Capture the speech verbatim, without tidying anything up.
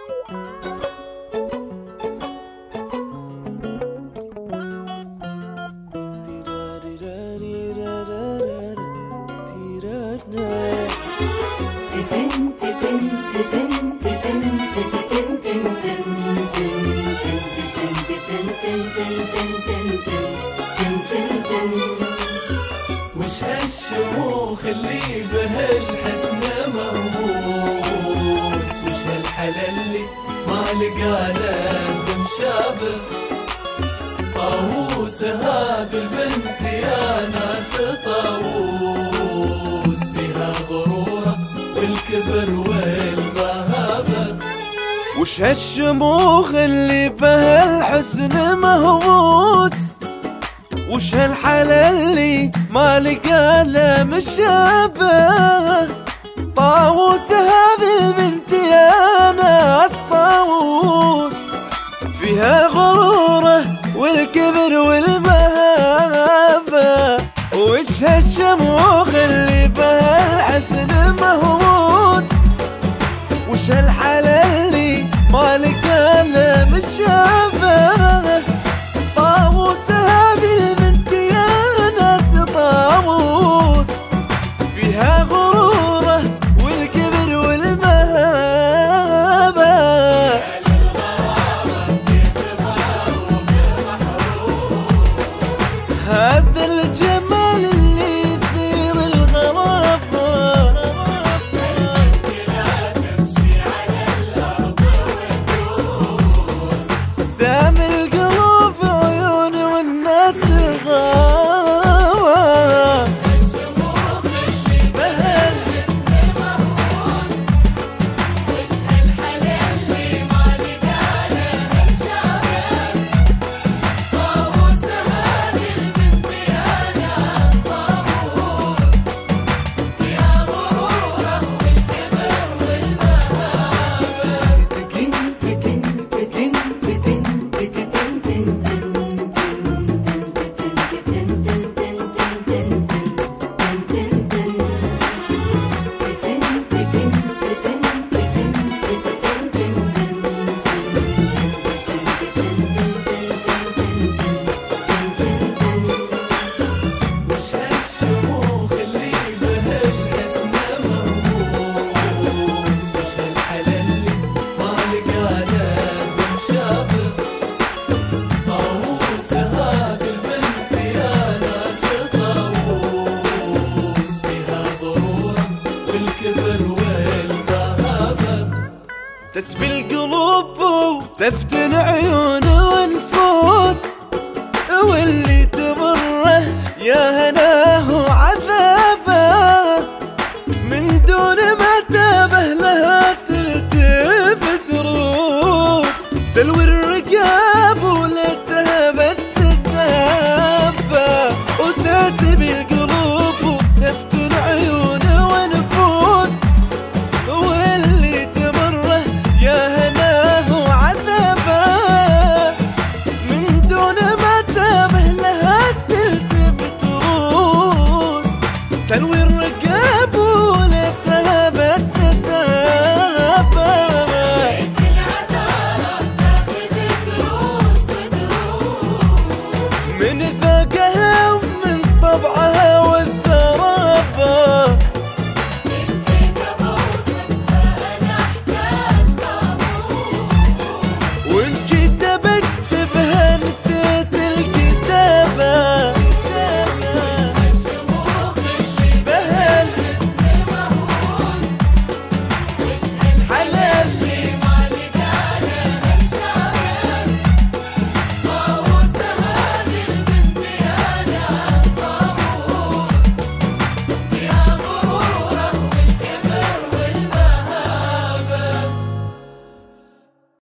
وش هالشموخ اللي بهالحسن مهووس، وش هالحلا اللي ما لقى له مشابه. طاووس هذه البنت يا ناس طاووس، فيها غروره والكبر والمهابه. وش هالشموخ اللي بهالحسن مهووس، وش هالحلا اللي ما لقى له مشابه. طاووس هذه البنت يا ناس طاووس، فيها غروره والكبر والمهابه. وش هالشموخ اللي بهالحسن مهووس، وش هالحلا اللي ما لقى له مشابه. طاووس هذه البنت يا ناس طاووس، فيها غروره والكبر والمهابه. هذا الجمال اللي يثير الغرابه. دام القلوب عيون والناس غاوى. الشموخ اللي بهالحسن مهووس، وش هالحلا اللي ما لقى له مشابه. طاووس هذه البنت يا ناس طاووس، فيها غروره والكبر والمهابه. تكن تكن تكن تكن وش هالشموخ اللي بهالحسن مهووس، وش هالحلا اللي ما لقى له مشابه. طاووس هذه البنت يا ناس طاووس، فيها غروره والكبر والمهابه. تسبي القلوب وتفتن عيون ونفوس، واللي تمره يا